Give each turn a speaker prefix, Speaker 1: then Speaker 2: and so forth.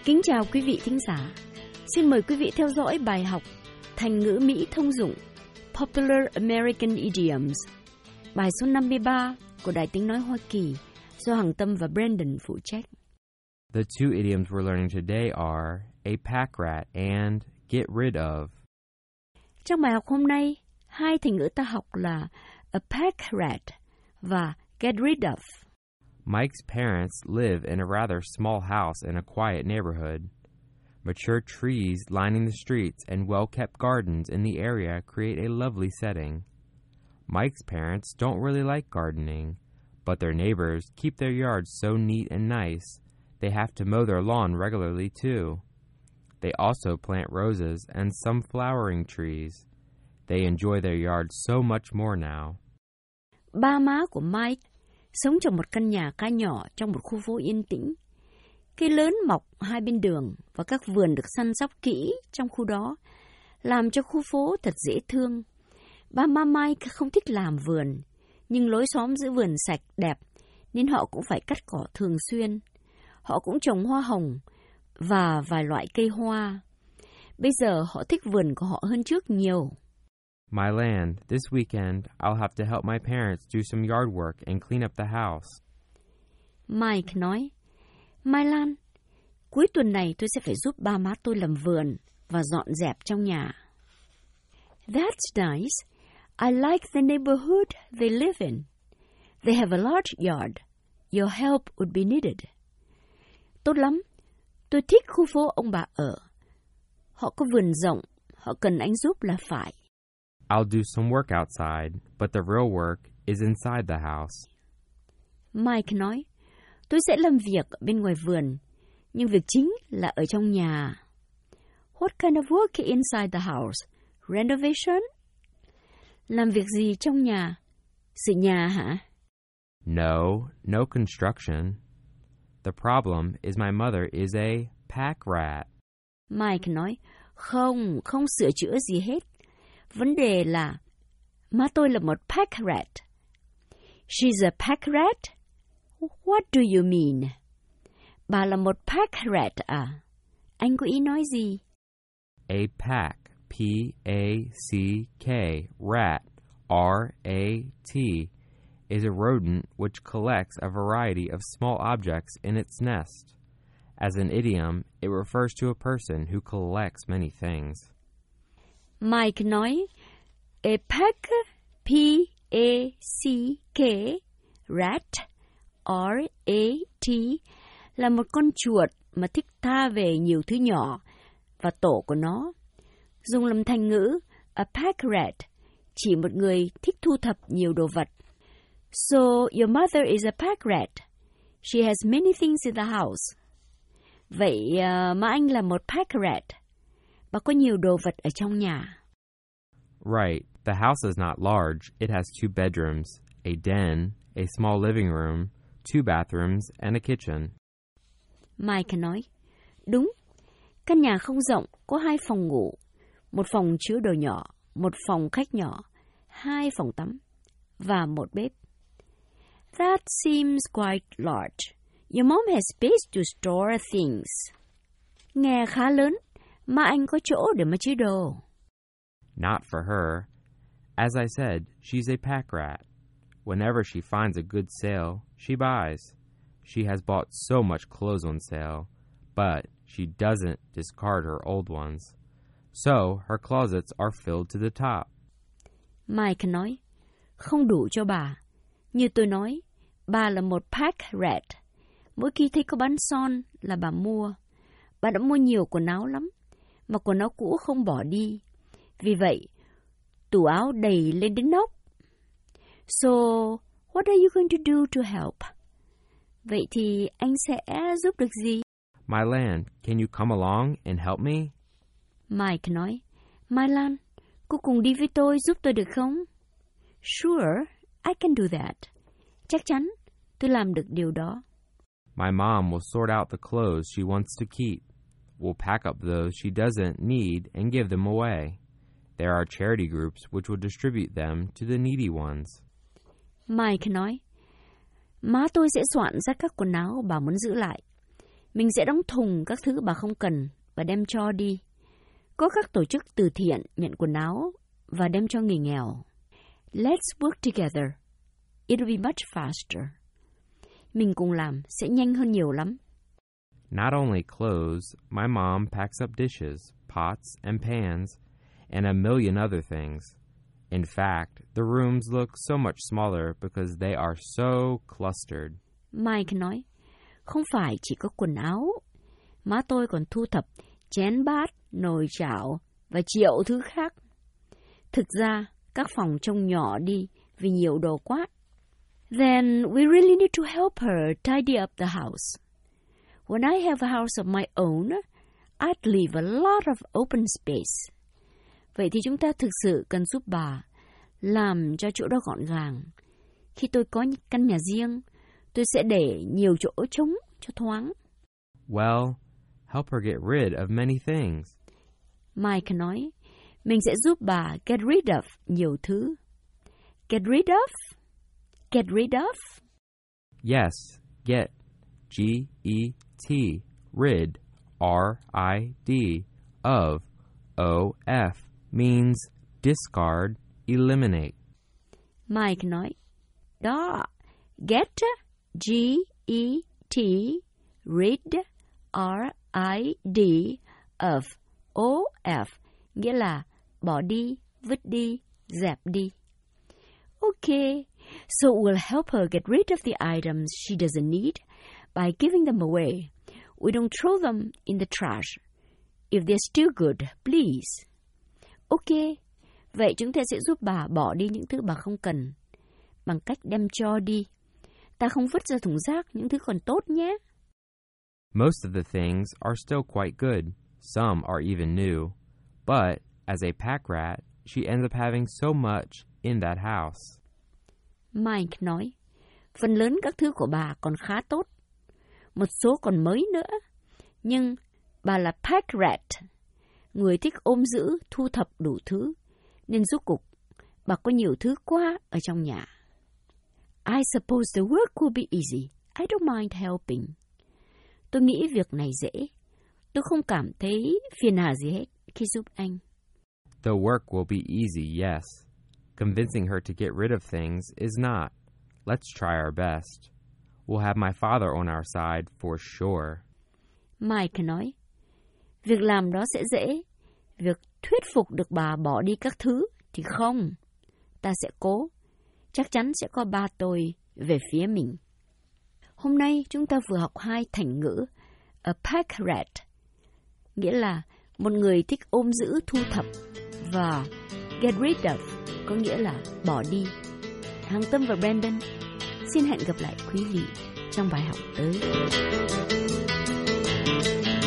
Speaker 1: Kính chào quý vị thính giả. Xin mời quý vị theo dõi bài học Thành ngữ Mỹ thông dụng Popular American Idioms, bài số 53 của Đài Tiếng Nói Hoa Kỳ do Hằng Tâm và Brandon phụ trách.
Speaker 2: The two idioms we're learning today are a pack rat and get rid of.
Speaker 1: Trong bài học hôm nay, hai thành ngữ ta học là a pack rat và get rid of.
Speaker 2: Mike's parents live in a rather small house in a quiet neighborhood. Mature trees lining the streets and well-kept gardens in the area create a lovely setting. Mike's parents don't really like gardening, but their neighbors keep their yards so neat and nice, they have to mow their lawn regularly too. They also plant roses and some flowering trees. They enjoy their yards so much more now.
Speaker 1: Ba má của Mike sống trong một căn nhà khá nhỏ trong một khu phố yên tĩnh. Cây lớn mọc hai bên đường và các vườn được săn sóc kỹ trong khu đó, làm cho khu phố thật dễ thương. Ba má Mike không thích làm vườn, nhưng lối xóm giữ vườn sạch đẹp, nên họ cũng phải cắt cỏ thường xuyên. Họ cũng trồng hoa hồng và vài loại cây hoa. Bây giờ họ thích vườn của họ hơn trước nhiều.
Speaker 2: My land, this weekend, I'll have to help my parents do some yard work and clean up the house.
Speaker 1: Mike nói, Mai Lan, cuối tuần này tôi sẽ phải giúp ba má tôi làm vườn và dọn dẹp trong nhà. That's nice. I like the neighborhood they live in. They have a large yard. Your help would be needed. Tốt lắm. Tôi thích khu phố ông bà ở. Họ có vườn rộng, họ cần anh giúp là phải.
Speaker 2: I'll do some work outside, but the real work is inside the house.
Speaker 1: Mike nói, tôi sẽ làm việc ở bên ngoài vườn, nhưng việc chính là ở trong nhà. What kind of work inside the house? Renovation? Làm việc gì trong nhà? Sửa nhà hả?
Speaker 2: No construction. The problem is my mother is a pack rat.
Speaker 1: Mike nói, không sửa chữa gì hết. Vấn đề là má tôi là một pack rat. She's a pack rat? What do you mean? Bà là một pack rat à? Anh có ý nói gì?
Speaker 2: A pack, P-A-C-K, rat, R-A-T, is a rodent which collects a variety of small objects in its nest. As an idiom, it refers to a person who collects many things.
Speaker 1: Mike nói, a pack, P-A-C-K, rat, R-A-T, là một con chuột mà thích tha về nhiều thứ nhỏ và tổ của nó. Dùng làm thành ngữ, a pack rat, chỉ một người thích thu thập nhiều đồ vật. So, your mother is a pack rat. She has many things in the house. Vậy mà anh là một pack rat. Bà có nhiều đồ vật ở trong nhà.
Speaker 2: Right. The house is not large. It has 2 bedrooms, a den, a small living room, 2 bathrooms, and a kitchen.
Speaker 1: Mike nói, đúng. Căn nhà không rộng, có 2 phòng ngủ, một phòng chứa đồ nhỏ, một phòng khách nhỏ, 2 phòng tắm và một bếp. That seems quite large. Your mom has space to store things. Nghe khá lớn, mà anh có chỗ để mà chứa đồ.
Speaker 2: Not for her. As I said, she's a pack rat. Whenever she finds a good sale, she buys. She has bought so much clothes on sale, but she doesn't discard her old ones. So, her closets are filled to the top.
Speaker 1: Mike nói, không đủ cho bà. Như tôi nói, bà là một pack rat. Mỗi khi thấy có bán son là bà mua. Bà đã mua nhiều quần áo lắm, mà quần áo cũ không bỏ đi. Vì vậy, tủ áo đầy lên đến nóc. So, what are you going to do to help? Vậy thì anh sẽ giúp được gì?
Speaker 2: My land, can you come along and help me?
Speaker 1: Mike nói, Mai Lan, cô cùng đi với tôi giúp tôi được không? Sure, I can do that. Chắc chắn, tôi làm được điều đó.
Speaker 2: My mom will sort out the clothes she wants to keep. We'll pack up those she doesn't need and give them away. There are charity groups which will distribute them to the needy ones.
Speaker 1: Mike nói, má tôi sẽ soạn ra các quần áo bà muốn giữ lại. Mình sẽ đóng thùng các thứ bà không cần và đem cho đi. Có các tổ chức từ thiện nhận quần áo và đem cho người nghèo. Let's work together. It'll be much faster. Mình cùng làm sẽ nhanh hơn nhiều lắm.
Speaker 2: Not only clothes, my mom packs up dishes, pots, and pans, and a million other things. In fact, the rooms look so much smaller because they are so clustered.
Speaker 1: Mike nói, không phải chỉ có quần áo. Má tôi còn thu thập chén bát, nồi chảo và triệu thứ khác. Thực ra, các phòng trông nhỏ đi vì nhiều đồ quá. Then we really need to help her tidy up the house. When I have a house of my own, I'd leave a lot of open space. Vậy thì chúng ta thực sự cần giúp bà làm cho chỗ đó gọn gàng. Khi tôi có căn nhà riêng, tôi sẽ để nhiều chỗ trống cho thoáng.
Speaker 2: Well, help her get rid of many things.
Speaker 1: Mike nói, mình sẽ giúp bà get rid of nhiều thứ. Get rid of? Get rid of?
Speaker 2: Yes, get, G-E-T, rid, R-I-D, of, O-F, means discard, eliminate.
Speaker 1: Mike nói, đó, get, G-E-T, rid, R-I-D, of, O-F, nghĩa là bỏ đi, vứt đi, dẹp đi. Okay, so we'll help her get rid of the items she doesn't need by giving them away. We don't throw them in the trash. If they're still good, please. Okay, vậy chúng ta sẽ giúp bà bỏ đi những thứ bà không cần bằng cách đem cho đi. Ta không vứt ra thùng rác những thứ còn tốt nhé.
Speaker 2: Most of the things are still quite good. Some are even new. But, as a pack rat, she ends up having so much in that house.
Speaker 1: Mike nói, phần lớn các thứ của bà còn khá tốt. Một số còn mới nữa. Nhưng bà là pack rat, người thích ôm giữ, thu thập đủ thứ. Nên rốt cục, bà có nhiều thứ quá ở trong nhà. I suppose the work will be easy. I don't mind helping. Tôi nghĩ việc này dễ. Tôi không cảm thấy phiền hà gì hết khi giúp anh.
Speaker 2: The work will be easy, yes. Convincing her to get rid of things is not. Let's try our best. We'll have my father on our side for sure.
Speaker 1: Mike nói, việc làm đó sẽ dễ. Việc thuyết phục được bà bỏ đi các thứ thì không. Ta sẽ cố. Chắc chắn sẽ có ba tôi về phía mình. Hôm nay chúng ta vừa học 2 thành ngữ. A pack rat, nghĩa là một người thích ôm giữ, thu thập, và get rid of, có nghĩa là bỏ đi. Hằng Tâm và Brandon xin hẹn gặp lại quý vị trong bài học tới.